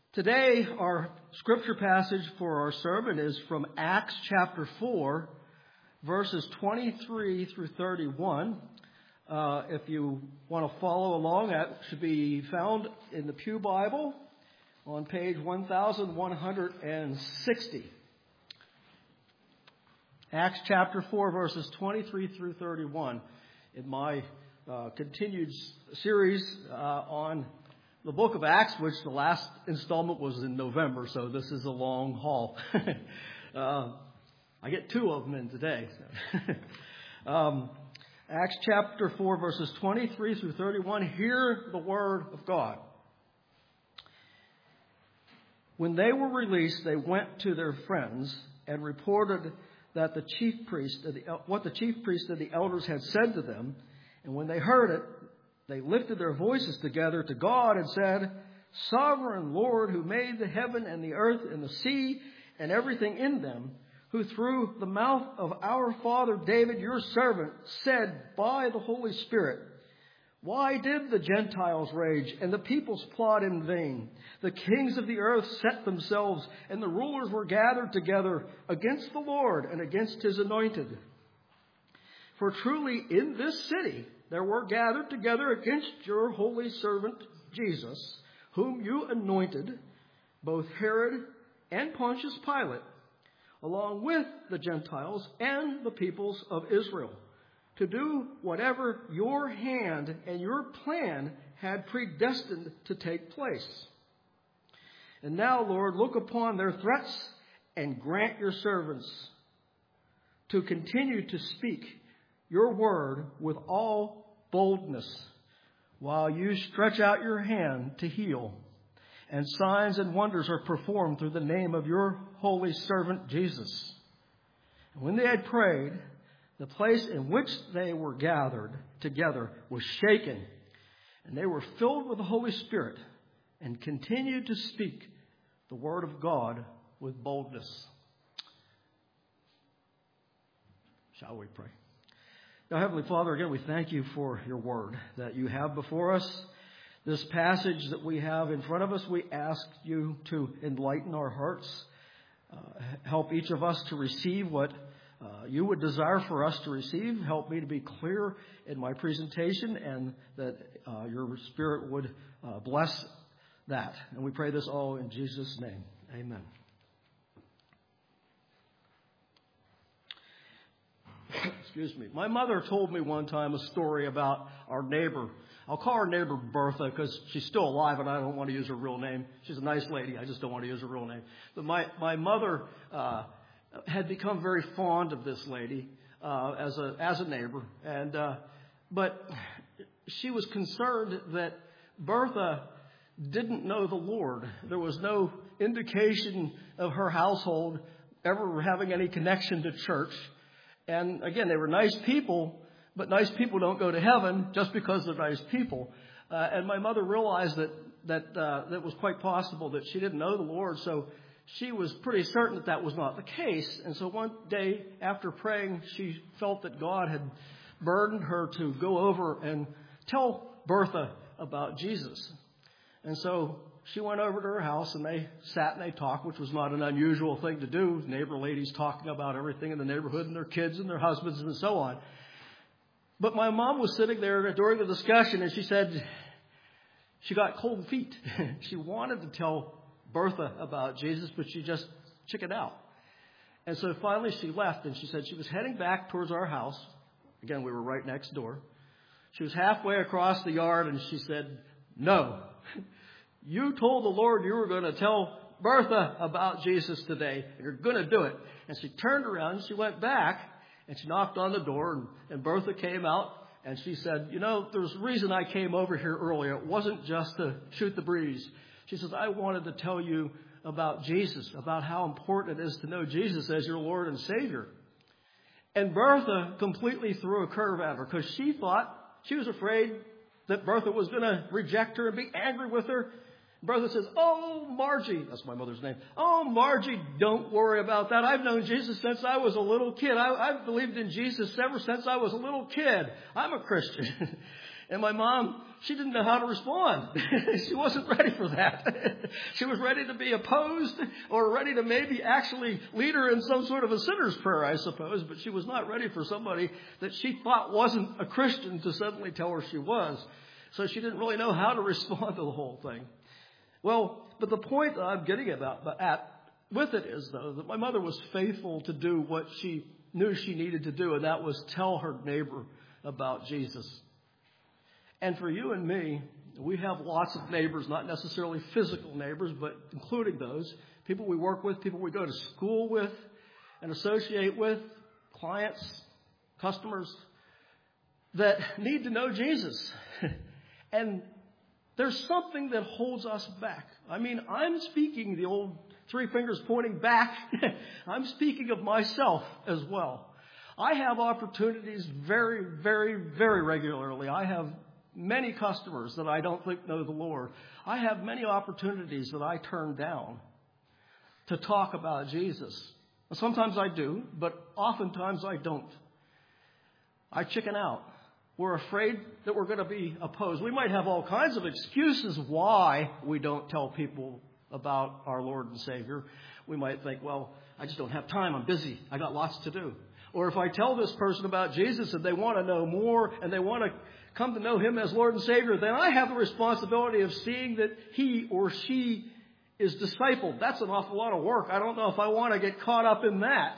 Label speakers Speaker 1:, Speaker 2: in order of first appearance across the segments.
Speaker 1: Today, our scripture passage for our sermon is from Acts chapter 4, verses 23 through 31. If you want to follow along, that should be found in the Pew Bible on page 1160. Acts chapter 4, verses 23 through 31. In my continued series on the book of Acts, which the last installment was in November, so this is a long haul. I get two of them in today. Acts chapter 4, verses 23 through 31. Hear the word of God. When they were released, they went to their friends and reported that what the chief priest and the elders had said to them. And when they heard it, they lifted their voices together to God and said, "Sovereign Lord, who made the heaven and the earth and the sea and everything in them, who through the mouth of our father David, your servant, said by the Holy Spirit, why did the Gentiles rage and the peoples plot in vain? The kings of the earth set themselves, and the rulers were gathered together against the Lord and against his anointed. For truly in this city there were gathered together against your holy servant Jesus, whom you anointed, both Herod and Pontius Pilate, along with the Gentiles and the peoples of Israel, to do whatever your hand and your plan had predestined to take place. And now, Lord, look upon their threats and grant your servants to continue to speak your word with all boldness, while you stretch out your hand to heal, and signs and wonders are performed through the name of your holy servant Jesus." And when they had prayed, the place in which they were gathered together was shaken, and they were filled with the Holy Spirit and continued to speak the word of God with boldness. Shall we pray? Now, Heavenly Father, again, we thank you for your word that you have before us. This passage that we have in front of us, we ask you to enlighten our hearts. Help each of us to receive what you would desire for us to receive. Help me to be clear in my presentation, and that your Spirit would bless that. And we pray this all in Jesus' name. Amen. Excuse me. My mother told me one time a story about our neighbor. I'll call her neighbor Bertha because she's still alive and I don't want to use her real name. She's a nice lady. I just don't want to use her real name. But my mother had become very fond of this lady as a neighbor, and but she was concerned that Bertha didn't know the Lord. There was no indication of her household ever having any connection to church. And again, they were nice people, but nice people don't go to heaven just because they're nice people. And my mother realized that was quite possible that she didn't know the Lord. So she was pretty certain that was not the case. And so one day after praying, she felt that God had burdened her to go over and tell Bertha about Jesus. And so she went over to her house and they sat and they talked, which was not an unusual thing to do. Neighbor ladies talking about everything in the neighborhood and their kids and their husbands and so on. But my mom was sitting there during the discussion and she said she got cold feet. She wanted to tell Bertha about Jesus, but she just chickened out. And so finally she left, and she said she was heading back towards our house. Again, we were right next door. She was halfway across the yard and she said, "No. You told the Lord you were going to tell Bertha about Jesus today, and you're going to do it." And she turned around and she went back and she knocked on the door, and Bertha came out and she said, "There's a reason I came over here earlier. It wasn't just to shoot the breeze." She says, "I wanted to tell you about Jesus, about how important it is to know Jesus as your Lord and Savior." And Bertha completely threw a curve at her because she was afraid that Bertha was going to reject her and be angry with her. Bertha says, "Oh, Margie," that's my mother's name. "Oh, Margie, don't worry about that. I've known Jesus since I was a little kid. I've believed in Jesus ever since I was a little kid. I'm a Christian." And my mom, she didn't know how to respond. She wasn't ready for that. She was ready to be opposed or ready to maybe actually lead her in some sort of a sinner's prayer, I suppose. But she was not ready for somebody that she thought wasn't a Christian to suddenly tell her she was. So she didn't really know how to respond to the whole thing. Well, but the point that I'm getting with it is, though, that my mother was faithful to do what she knew she needed to do, and that was tell her neighbor about Jesus. And for you and me, we have lots of neighbors, not necessarily physical neighbors, but including those, people we work with, people we go to school with and associate with, clients, customers, that need to know Jesus. And there's something that holds us back. I mean, I'm speaking the old three fingers pointing back. I'm speaking of myself as well. I have opportunities very, very, very regularly. I have many customers that I don't think know the Lord. I have many opportunities that I turn down to talk about Jesus. Sometimes I do, but oftentimes I don't. I chicken out. We're afraid that we're going to be opposed. We might have all kinds of excuses why we don't tell people about our Lord and Savior. We might think, well, I just don't have time. I'm busy. I got lots to do. Or if I tell this person about Jesus and they want to know more and they want to come to know Him as Lord and Savior, then I have the responsibility of seeing that he or she is discipled. That's an awful lot of work. I don't know if I want to get caught up in that.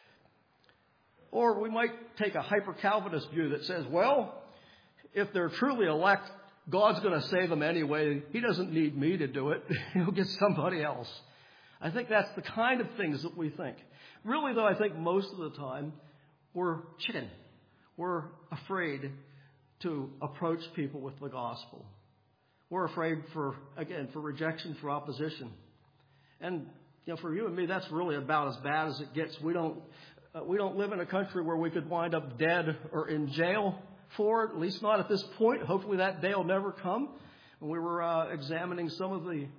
Speaker 1: Or we might take a hyper-Calvinist view that says, well, if they're truly elect, God's going to save them anyway. He doesn't need me to do it. He'll get somebody else. I think that's the kind of things that we think. Really, though, I think most of the time we're chicken. We're afraid to approach people with the gospel. We're afraid for rejection, for opposition. And, for you and me, that's really about as bad as it gets. We don't live in a country where we could wind up dead or in jail for it, at least not at this point. Hopefully that day will never come. When we were examining some of the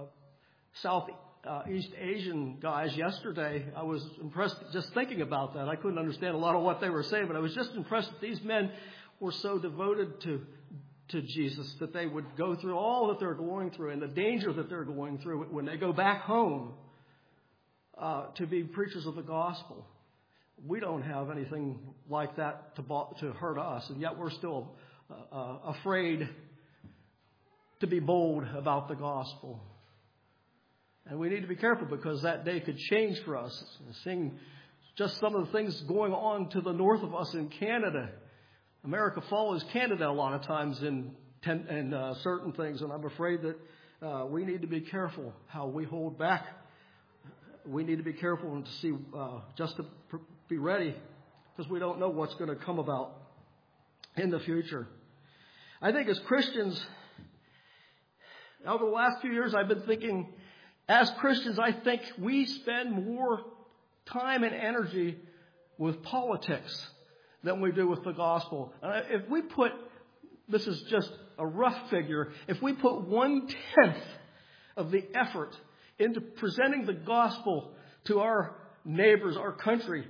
Speaker 1: Southeast Asian guys yesterday, I was impressed just thinking about that. I couldn't understand a lot of what they were saying, but I was just impressed that these men were so devoted to Jesus that they would go through all that they're going through and the danger that they're going through when they go back home to be preachers of the gospel. We don't have anything like that to hurt us, and yet we're still afraid to be bold about the gospel. And we need to be careful because that day could change for us. Seeing just some of the things going on to the north of us in Canada. America follows Canada a lot of times in certain things, and I'm afraid that we need to be careful how we hold back. We need to be careful and to see just to be ready, because we don't know what's going to come about in the future. I think as Christians, over the last few years, I've been thinking, as Christians, I think we spend more time and energy with politics than we do with the gospel. If we put, this is just a rough figure, if we put 1/10 of the effort into presenting the gospel to our neighbors, our country,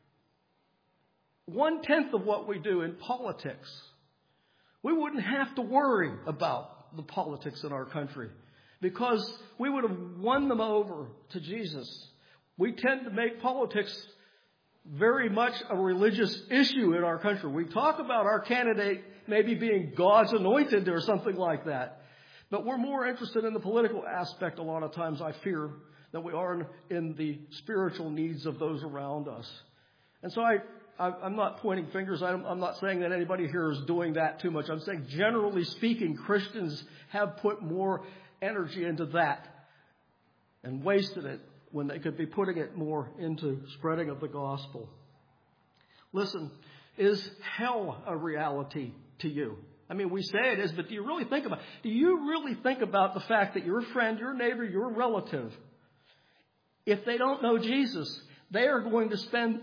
Speaker 1: 1/10 of what we do in politics, we wouldn't have to worry about the politics in our country because we would have won them over to Jesus. We tend to make politics very much a religious issue in our country. We talk about our candidate maybe being God's anointed or something like that. But we're more interested in the political aspect a lot of times, I fear, than we are in the spiritual needs of those around us. And so I'm not pointing fingers. I'm not saying that anybody here is doing that too much. I'm saying, generally speaking, Christians have put more energy into that and wasted it when they could be putting it more into spreading of the gospel. Listen, is hell a reality to you? I mean, we say it is, but do you really think about the fact that your friend, your neighbor, your relative, if they don't know Jesus, they are going to spend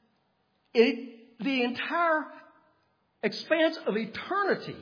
Speaker 1: the entire expanse of eternity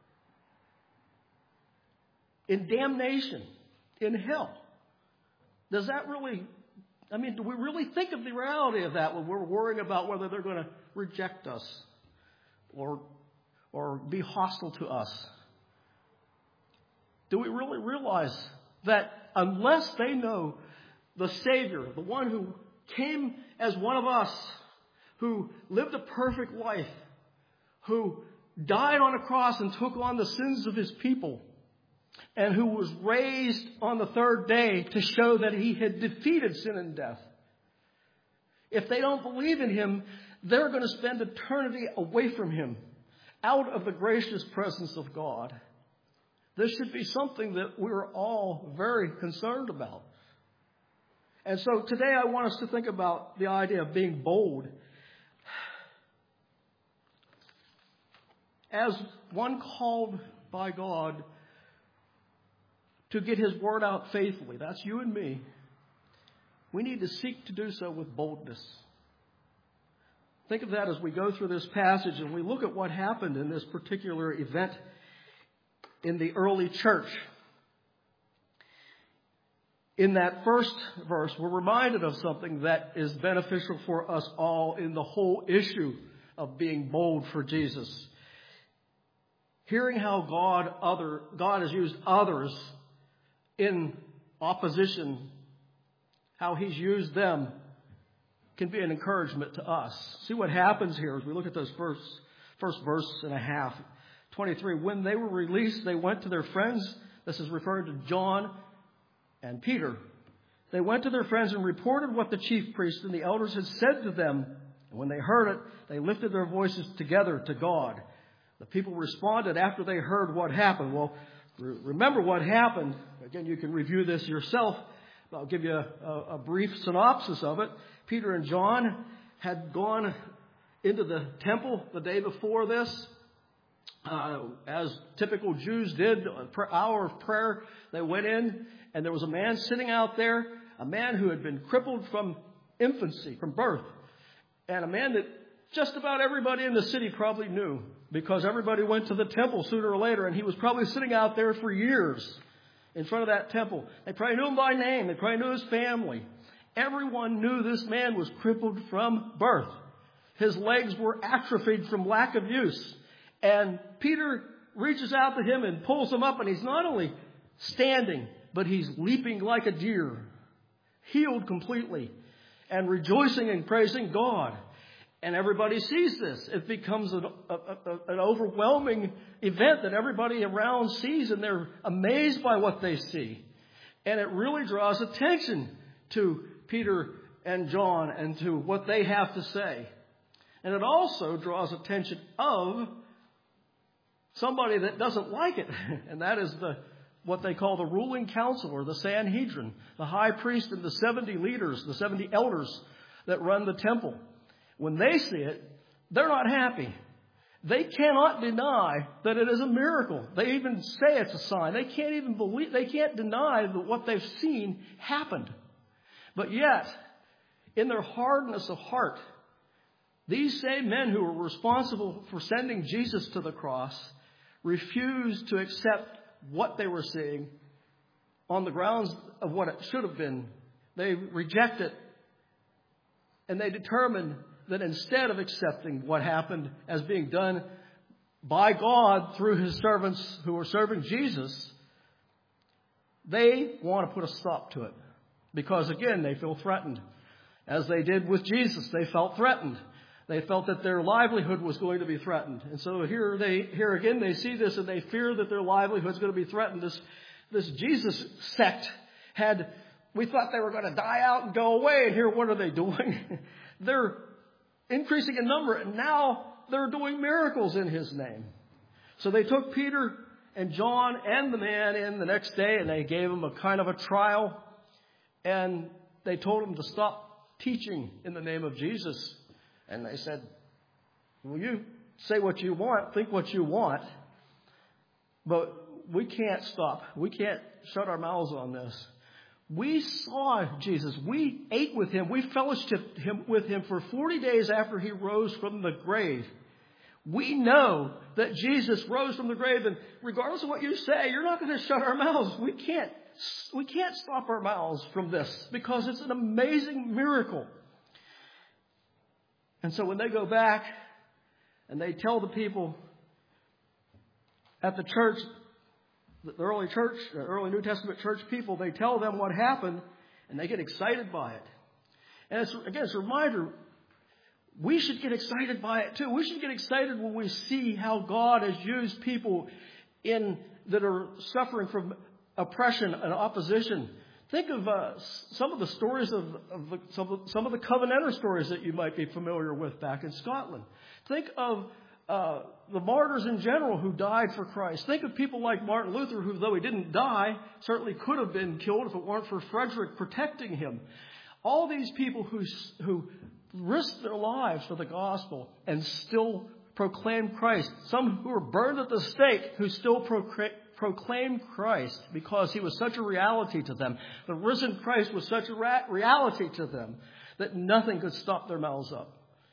Speaker 1: in damnation, in hell? Does that really, do we really think of the reality of that when we're worrying about whether they're going to reject us or or be hostile to us? Do we really realize that unless they know the Savior, the one who came as one of us, who lived a perfect life, who died on a cross and took on the sins of his people, and who was raised on the third day to show that he had defeated sin and death, if they don't believe in him, they're going to spend eternity away from him, out of the gracious presence of God. This should be something that we're all very concerned about. And so today I want us to think about the idea of being bold. As one called by God to get his word out faithfully, that's you and me, we need to seek to do so with boldness. Think of that as we go through this passage and we look at what happened in this particular event in the early church. In that first verse, we're reminded of something that is beneficial for us all in the whole issue of being bold for Jesus. Hearing how God has used others in opposition, how he's used them, can be an encouragement to us. See what happens here as we look at those first verse and a half. 23, when they were released, they went to their friends. This is referring to John and Peter. They went to their friends and reported what the chief priests and the elders had said to them. And when they heard it, they lifted their voices together to God. The people responded after they heard what happened. Well, remember what happened. Again, you can review this yourself. I'll give you a brief synopsis of it. Peter and John had gone into the temple the day before this. As typical Jews did, an hour of prayer, they went in, and there was a man sitting out there, a man who had been crippled from infancy, from birth, and a man that just about everybody in the city probably knew, because everybody went to the temple sooner or later, and he was probably sitting out there for years in front of that temple. They probably knew him by name. They probably knew his family. Everyone knew this man was crippled from birth. His legs were atrophied from lack of use. And Peter reaches out to him and pulls him up, and he's not only standing, but he's leaping like a deer, healed completely, and rejoicing and praising God. And everybody sees this. It becomes an overwhelming event that everybody around sees, and they're amazed by what they see. And it really draws attention to Peter and John and to what they have to say. And it also draws attention of somebody that doesn't like it, and that is what they call the ruling council, or the Sanhedrin, the high priest and the 70 leaders, the 70 elders that run the temple. When they see it, they're not happy. They cannot deny that it is a miracle. They even say it's a sign. They can't deny that what they've seen happened. But yet, in their hardness of heart, these same men who were responsible for sending Jesus to the cross refused to accept what they were seeing on the grounds of what it should have been. They reject it, and they determined that instead of accepting what happened as being done by God through his servants who were serving Jesus, they want to put a stop to it. Because again, they feel threatened. As they did with Jesus, they felt threatened. They felt that their livelihood was going to be threatened. And so here again, they see this and they fear that their livelihood is going to be threatened. This Jesus sect we thought they were going to die out and go away. And here, what are they doing? They're increasing in number, and now they're doing miracles in his name. So they took Peter and John and the man in the next day, and they gave him a kind of a trial. And they told him to stop teaching in the name of Jesus. And they said, well, you say what you want, think what you want, but we can't stop. We can't shut our mouths on this. We saw Jesus. We ate with him. We fellowshiped with him for 40 days after he rose from the grave. We know that Jesus rose from the grave, and regardless of what you say, you're not going to shut our mouths. We can't stop our mouths from this because it's an amazing miracle. And so when they go back and they tell the people at the church, the early New Testament church people, they tell them what happened, and they get excited by it. And it's a reminder, we should get excited by it too. We should get excited when we see how God has used people that are suffering from oppression and opposition. Think of some of the stories some of the Covenanter stories that you might be familiar with back in Scotland. Think of the martyrs in general who died for Christ. Think of people like Martin Luther, who, though he didn't die, certainly could have been killed if it weren't for Frederick protecting him. All these people who risked their lives for the gospel and still proclaim Christ. Some who were burned at the stake who still proclaim Christ because he was such a reality to them. The risen Christ was such a reality to them that nothing could stop their mouths up.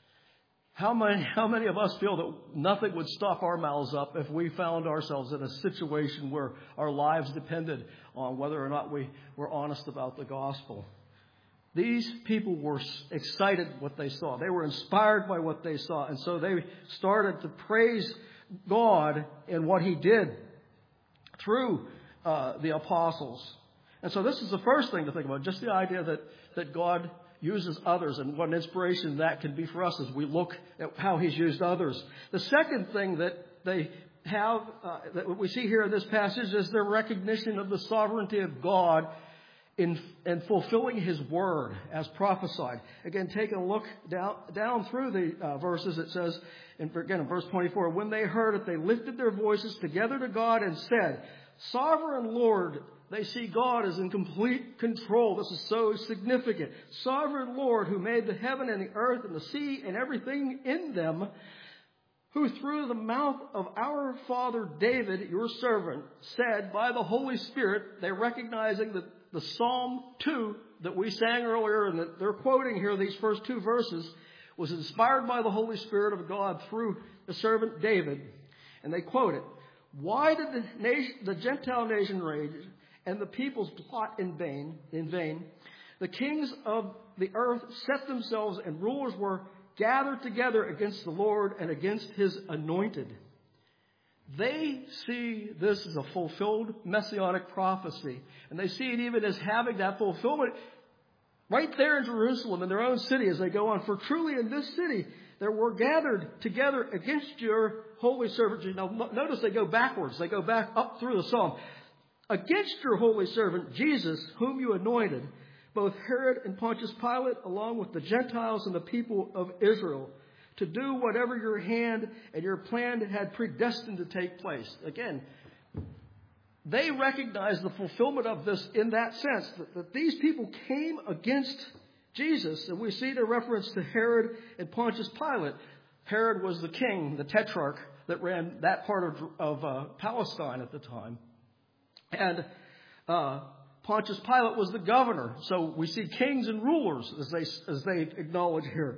Speaker 1: How many of us feel that nothing would stop our mouths up if we found ourselves in a situation where our lives depended on whether or not we were honest about the gospel? These people were excited what they saw. They were inspired by what they saw. And so they started to praise God in what he did through the apostles. And so this is the first thing to think about, just the idea that God uses others and what an inspiration that can be for us as we look at how he's used others. The second thing that they have, that we see here in this passage, is their recognition of the sovereignty of God in fulfilling his word as prophesied. Again, taking a look down through the verses, it says, again in verse 24, when they heard it, they lifted their voices together to God and said, Sovereign Lord, they see God is in complete control. This is so significant. Sovereign Lord, who made the heaven and the earth and the sea and everything in them, who through the mouth of our father David, your servant, said by the Holy Spirit, they're recognizing that the Psalm 2 that we sang earlier and that they're quoting here, these first two verses, was inspired by the Holy Spirit of God through the servant David. And they quote it. Why did the Gentile nation rage and the peoples plot in vain? The kings of the earth set themselves and rulers were gathered together against the Lord and against his anointed. They see this as a fulfilled messianic prophecy. And they see it even as having that fulfillment right there in Jerusalem, in their own city, as they go on. For truly in this city there were gathered together against your holy servant. Now notice they go backwards. They go back up through the psalm. Against your holy servant Jesus, whom you anointed, both Herod and Pontius Pilate, along with the Gentiles and the people of Israel, to do whatever your hand and your plan had predestined to take place. Again, they recognize the fulfillment of this in that sense, that these people came against Jesus. And we see the reference to Herod and Pontius Pilate. Herod was the king, the tetrarch, that ran that part of Palestine at the time. And Pontius Pilate was the governor. So we see kings and rulers as they acknowledge here.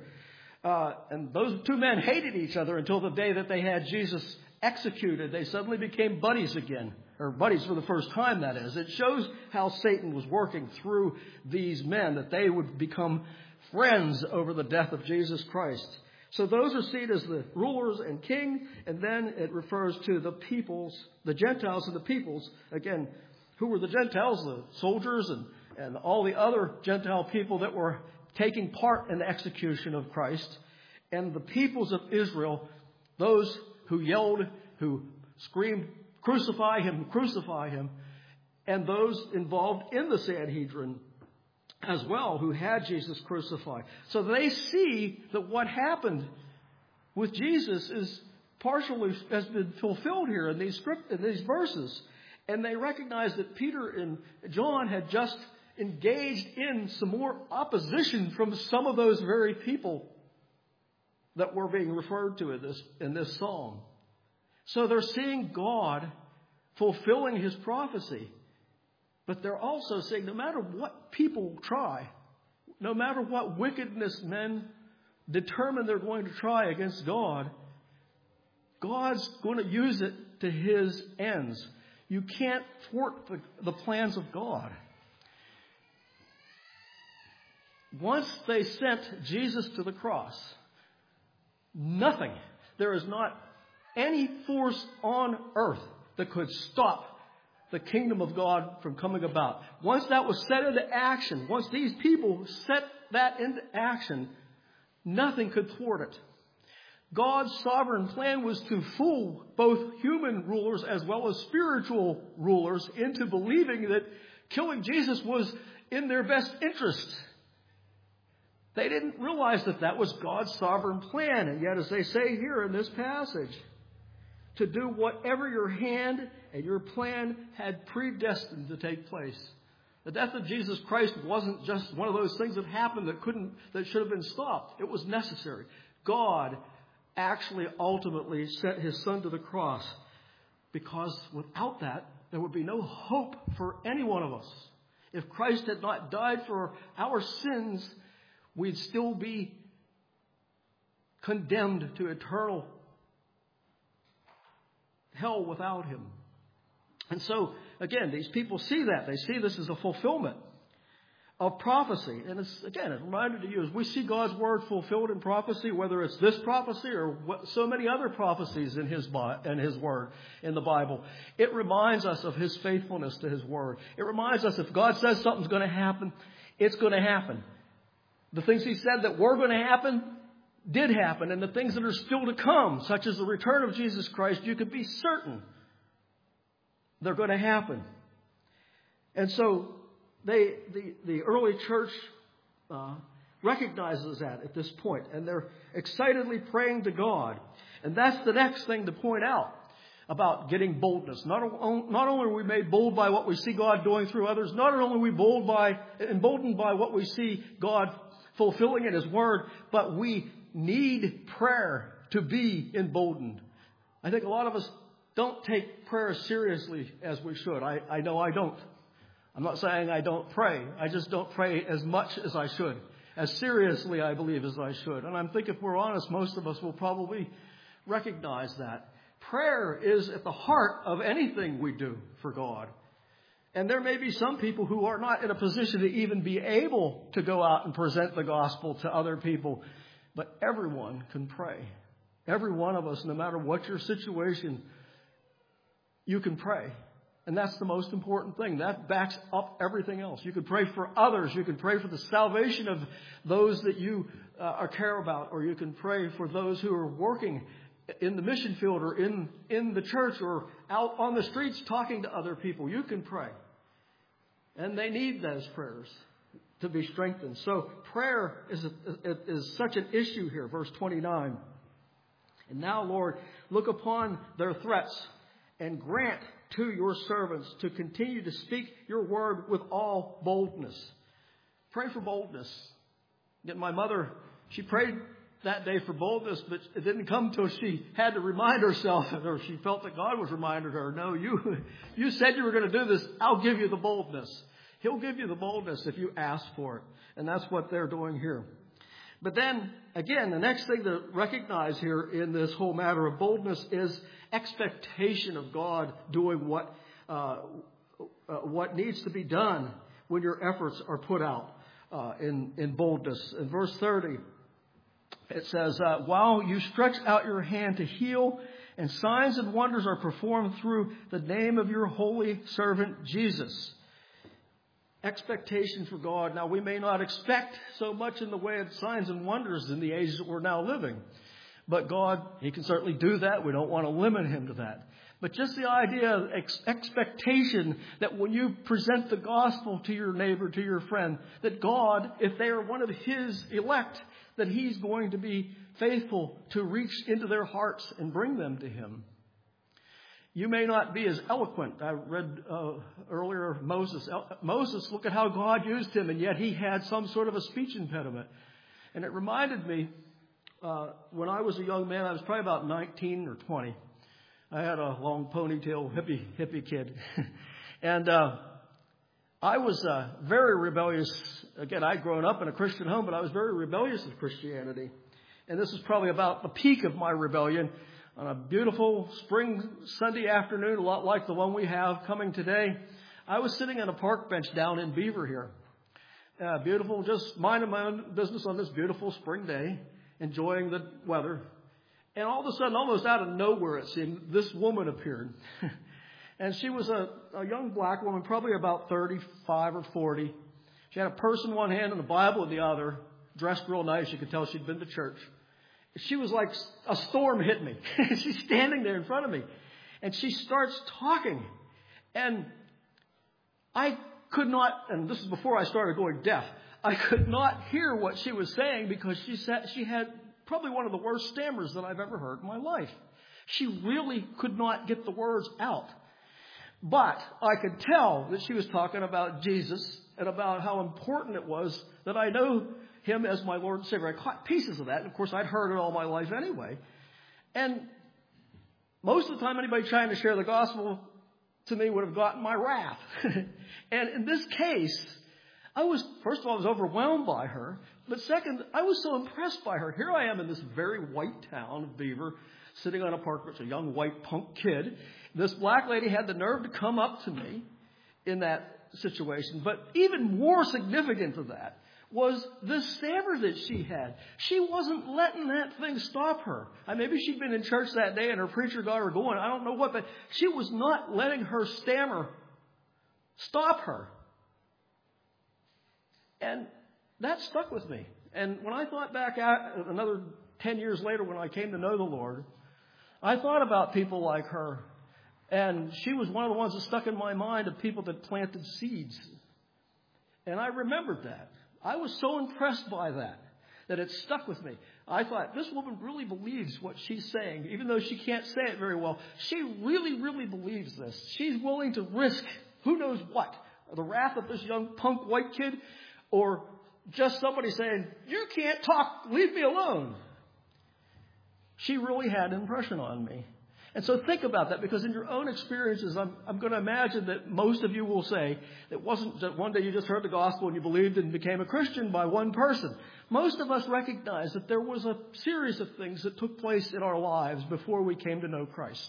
Speaker 1: And those two men hated each other until the day that they had Jesus executed. They suddenly became buddies again, or buddies for the first time, that is. It shows how Satan was working through these men, that they would become friends over the death of Jesus Christ. So those are seen as the rulers and king, and then it refers to the peoples, the Gentiles and the peoples. Again, who were the Gentiles? The soldiers and all the other Gentile people that were taking part in the execution of Christ. And the peoples of Israel, those who yelled, who screamed, crucify him, and those involved in the Sanhedrin as well, who had Jesus crucified. So they see that what happened with Jesus is partially has been fulfilled here in these verses. And they recognize that Peter and John had just engaged in some more opposition from some of those very people that were being referred to in this psalm. So they're seeing God fulfilling his prophecy. But they're also saying no matter what people try, no matter what wickedness men determine they're going to try against God, God's going to use it to his ends. You can't thwart the plans of God. Once they sent Jesus to the cross, there is not any force on earth that could stop the kingdom of God from coming about. Once that was set into action, once these people set that into action, nothing could thwart it. God's sovereign plan was to fool both human rulers as well as spiritual rulers into believing that killing Jesus was in their best interest. They didn't realize that that was God's sovereign plan. And yet, as they say here in this passage, to do whatever your hand and your plan had predestined to take place. The death of Jesus Christ wasn't just one of those things that happened that should have been stopped. It was necessary. God actually ultimately sent his Son to the cross, because without that, there would be no hope for any one of us. If Christ had not died for our sins, we'd still be condemned to eternal hell without him. And so, again, these people see that. They see this as a fulfillment of prophecy. And it's, again, a reminder to you, as we see God's word fulfilled in prophecy, whether it's this prophecy or so many other prophecies in his word, in the Bible, it reminds us of his faithfulness to his word. It reminds us if God says something's going to happen, it's going to happen. The things he said that were going to happen did happen. And the things that are still to come, such as the return of Jesus Christ, you could be certain they're going to happen. And so the early church recognizes that at this point. And they're excitedly praying to God. And that's the next thing to point out about getting boldness. Not only are we made bold by what we see God doing through others, not only are we emboldened by what we see God fulfilling in his word, but we need prayer to be emboldened. I think a lot of us don't take prayer as seriously as we should. I know I don't. I'm not saying I don't pray. I just don't pray as much as I should, as seriously, I believe, as I should. And I think if we're honest, most of us will probably recognize that. Prayer is at the heart of anything we do for God. And there may be some people who are not in a position to even be able to go out and present the gospel to other people. But everyone can pray. Every one of us, no matter what your situation, you can pray. And that's the most important thing. That backs up everything else. You can pray for others. You can pray for the salvation of those that you care about. Or you can pray for those who are working in the mission field or in the church or out on the streets talking to other people. You can pray. And they need those prayers to be strengthened. So prayer is such an issue here. Verse 29. And now, Lord, look upon their threats and grant to your servants to continue to speak your word with all boldness. Pray for boldness. Yet my mother, she prayed that day for boldness, but it didn't come till she had to remind herself, or she felt that God was reminding her, no, you said you were going to do this. I'll give you the boldness. He'll give you the boldness if you ask for it. And that's what they're doing here. But then, again, the next thing to recognize here in this whole matter of boldness is expectation of God doing what needs to be done when your efforts are put out in boldness. In verse 30, it says, while you stretch out your hand to heal, and signs and wonders are performed through the name of your holy servant Jesus. Expectation for God. Now, we may not expect so much in the way of signs and wonders in the age that we're now living. But God, he can certainly do that. We don't want to limit him to that. But just the idea of expectation that when you present the gospel to your neighbor, to your friend, that God, if they are one of his elect, that he's going to be faithful to reach into their hearts and bring them to him. You may not be as eloquent. I read earlier of Moses. Moses, look at how God used him, and yet he had some sort of a speech impediment. And it reminded me, when I was a young man, I was probably about 19 or 20. I had a long ponytail, hippie kid. And I was very rebellious. Again, I'd grown up in a Christian home, but I was very rebellious of Christianity. And this is probably about the peak of my rebellion. On a beautiful spring Sunday afternoon, a lot like the one we have coming today, I was sitting on a park bench down in Beaver here. Beautiful, just minding my own business on this beautiful spring day, enjoying the weather. And all of a sudden, almost out of nowhere, it seemed, this woman appeared. And she was a young black woman, probably about 35 or 40. She had a purse in one hand and a Bible in the other, dressed real nice. You could tell she'd been to church. She was like a storm hit me. She's standing there in front of me. And she starts talking. And I could not, and this is before I started going deaf, I could not hear what she was saying because she had probably one of the worst stammers that I've ever heard in my life. She really could not get the words out. But I could tell that she was talking about Jesus and about how important it was that I know Him as my Lord and Savior. I caught pieces of that. And of course, I'd heard it all my life anyway. And most of the time, anybody trying to share the gospel to me would have gotten my wrath. And in this case, first of all, I was overwhelmed by her. But second, I was so impressed by her. Here I am in this very white town of Beaver, sitting on a park bench, a young white punk kid. This black lady had the nerve to come up to me in that situation. But even more significant to that was the stammer that she had. She wasn't letting that thing stop her. Maybe she'd been in church that day and her preacher got her going. I don't know what, but she was not letting her stammer stop her. And that stuck with me. And when I thought back another 10 years later when I came to know the Lord, I thought about people like her. And she was one of the ones that stuck in my mind of people that planted seeds. And I remembered that. I was so impressed by that it stuck with me. I thought, this woman really believes what she's saying, even though she can't say it very well. She really, really believes this. She's willing to risk who knows what, the wrath of this young punk white kid, or just somebody saying, you can't talk, leave me alone. She really had an impression on me. And so think about that, because in your own experiences, I'm going to imagine that most of you will say it wasn't that one day you just heard the gospel and you believed and became a Christian by one person. Most of us recognize that there was a series of things that took place in our lives before we came to know Christ.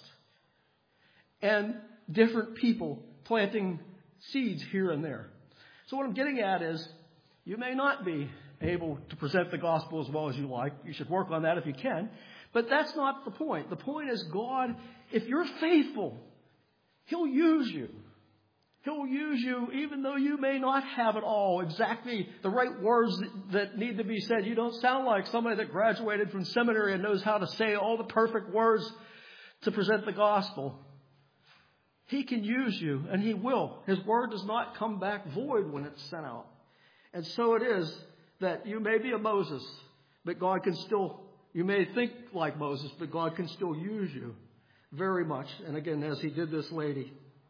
Speaker 1: And different people planting seeds here and there. So what I'm getting at is, you may not be able to present the gospel as well as you like. You should work on that if you can. But that's not the point. The point is, God, if you're faithful, He'll use you. He'll use you even though you may not have it all exactly the right words that need to be said. You don't sound like somebody that graduated from seminary and knows how to say all the perfect words to present the gospel. He can use you, and He will. His word does not come back void when it's sent out. And so it is that you may be a Moses, but God can still... You may think like Moses, but God can still use you very much. And again, as He did this lady.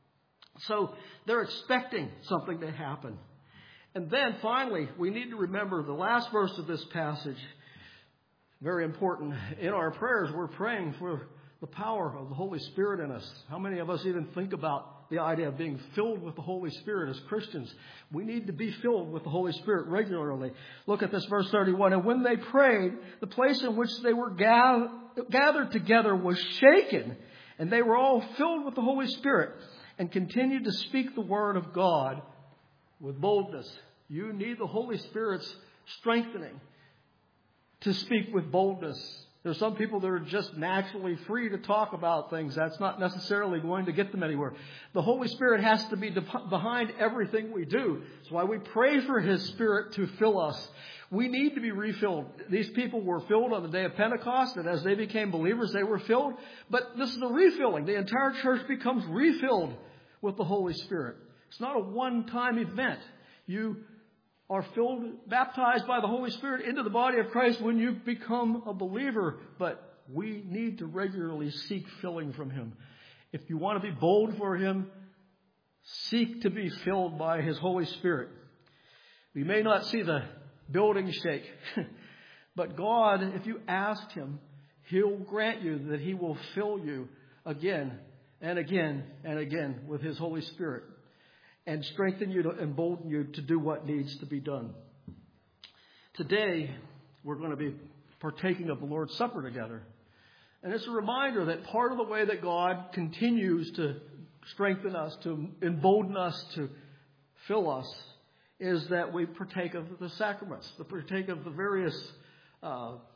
Speaker 1: So they're expecting something to happen. And then finally, we need to remember the last verse of this passage. Very important. In our prayers, we're praying for the power of the Holy Spirit in us. How many of us even think about the idea of being filled with the Holy Spirit as Christians? We need to be filled with the Holy Spirit regularly. Look at this verse 31. And when they prayed, the place in which they were gathered together was shaken, and they were all filled with the Holy Spirit and continued to speak the word of God with boldness. You need the Holy Spirit's strengthening to speak with boldness. There's some people that are just naturally free to talk about things. That's not necessarily going to get them anywhere. The Holy Spirit has to be behind everything we do. That's why we pray for His Spirit to fill us. We need to be refilled. These people were filled on the day of Pentecost, and as they became believers, they were filled. But this is a refilling. The entire church becomes refilled with the Holy Spirit. It's not a one-time event. You are filled, baptized by the Holy Spirit into the body of Christ when you become a believer. But we need to regularly seek filling from Him. If you want to be bold for Him, seek to be filled by His Holy Spirit. We may not see the building shake, but God, if you ask Him, He'll grant you that He will fill you again and again and again with His Holy Spirit, and strengthen you to embolden you to do what needs to be done. Today, we're going to be partaking of the Lord's Supper together. And it's a reminder that part of the way that God continues to strengthen us, to embolden us, to fill us, is that we partake of the sacraments, to partake of the various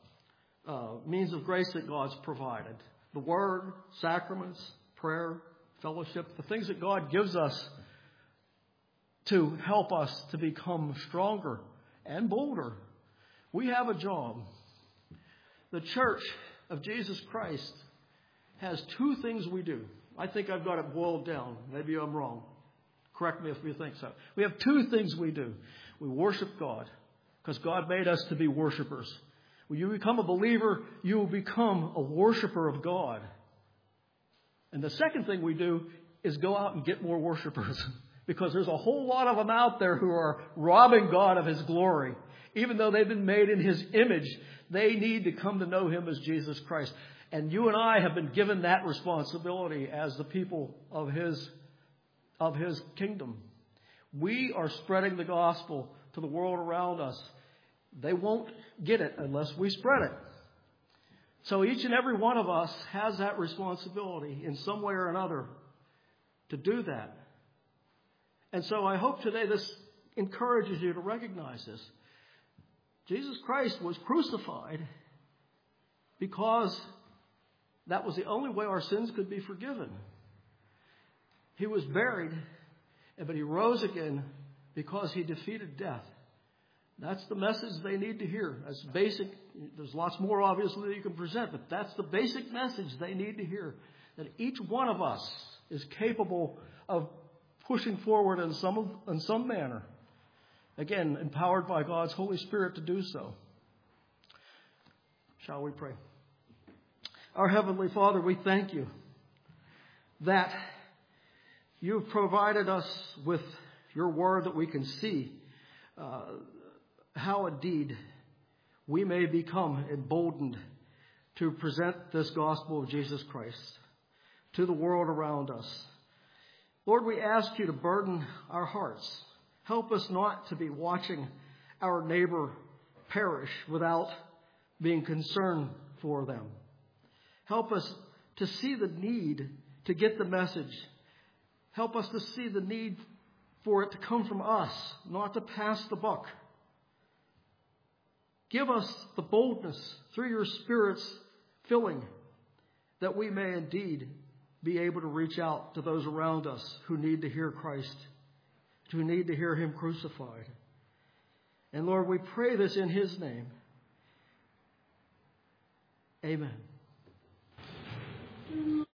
Speaker 1: means of grace that God's provided. The Word, sacraments, prayer, fellowship, the things that God gives us to help us to become stronger and bolder. We have a job. The Church of Jesus Christ has two things we do. I think I've got it boiled down. Maybe I'm wrong. Correct me if you think so. We have two things we do. We worship God because God made us to be worshipers. When you become a believer, you will become a worshiper of God. And the second thing we do is go out and get more worshipers because there's a whole lot of them out there who are robbing God of His glory. Even though they've been made in His image, they need to come to know Him as Jesus Christ. And you and I have been given that responsibility as the people of His kingdom. We are spreading the gospel to the world around us. They won't get it unless we spread it. So each and every one of us has that responsibility in some way or another to do that. And so I hope today this encourages you to recognize this. Jesus Christ was crucified because that was the only way our sins could be forgiven. He was buried, but He rose again because He defeated death. That's the message they need to hear. That's basic. There's lots more, obviously, that you can present, but that's the basic message they need to hear. That each one of us is capable of pushing forward in some manner. Again, empowered by God's Holy Spirit to do so. Shall we pray? Our Heavenly Father, we thank You that You've provided us with Your Word that we can see how indeed we may become emboldened to present this gospel of Jesus Christ to the world around us. Lord, we ask You to burden our hearts. Help us not to be watching our neighbor perish without being concerned for them. Help us to see the need to get the message. Help us to see the need for it to come from us, not to pass the buck. Give us the boldness through Your Spirit's filling that we may indeed be able to reach out to those around us who need to hear Christ, who need to hear Him crucified. And Lord, we pray this in His name. Amen.